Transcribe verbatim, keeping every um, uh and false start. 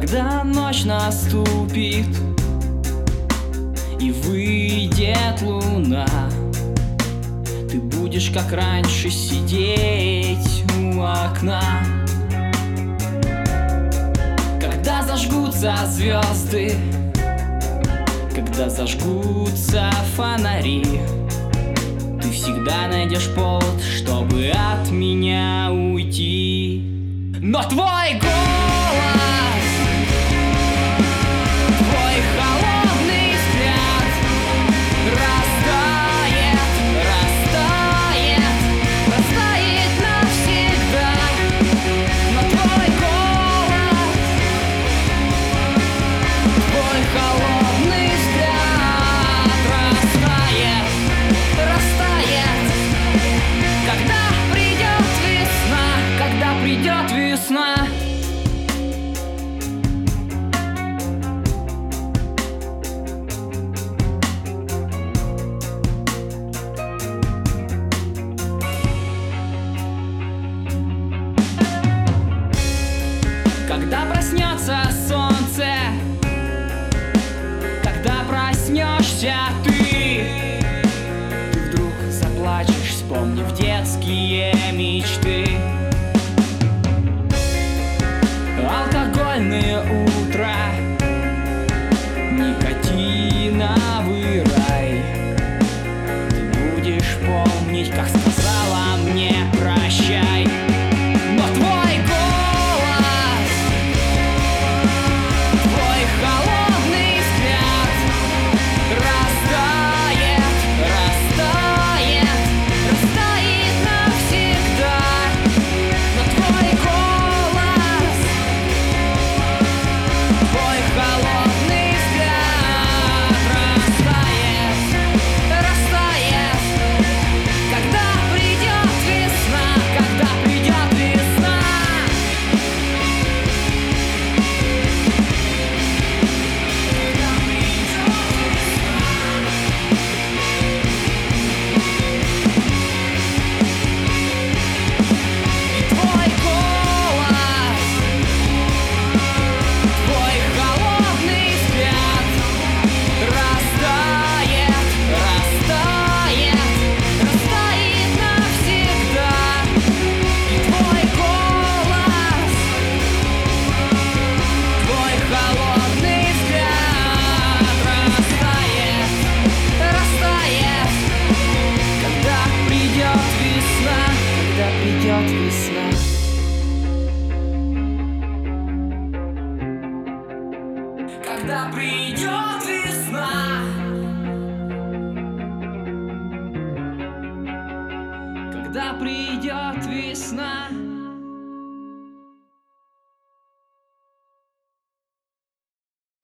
Когда ночь наступит и выйдет луна, ты будешь, как раньше, сидеть у окна. Когда зажгутся звезды, когда зажгутся фонари, ты всегда найдешь повод, чтобы от меня уйти. Но твой голос, твой холодный взгляд растает, растает, растает навсегда. Но твой голос, твой холодный взгляд растает, растает. Когда придет весна, когда придет весна. Когда проснется солнце, когда проснешься ты, ты вдруг заплачешь, вспомнив детские мечты. Алкогольные утра, никотиновый рай. Ты будешь помнить, как сказала мне прощай. Но твой голос, твой холодный взгляд растает, растает, растает навсегда. Но твой голос, твой холодный взгляд растает, растает. Когда придет весна, когда придет весна. И твой голос, твой холодный взгляд растает, растает, растает навсегда. И твой голос, твой холодный взгляд растает, растает. Когда придет весна, когда придет весна. Когда придет весна, когда придет весна.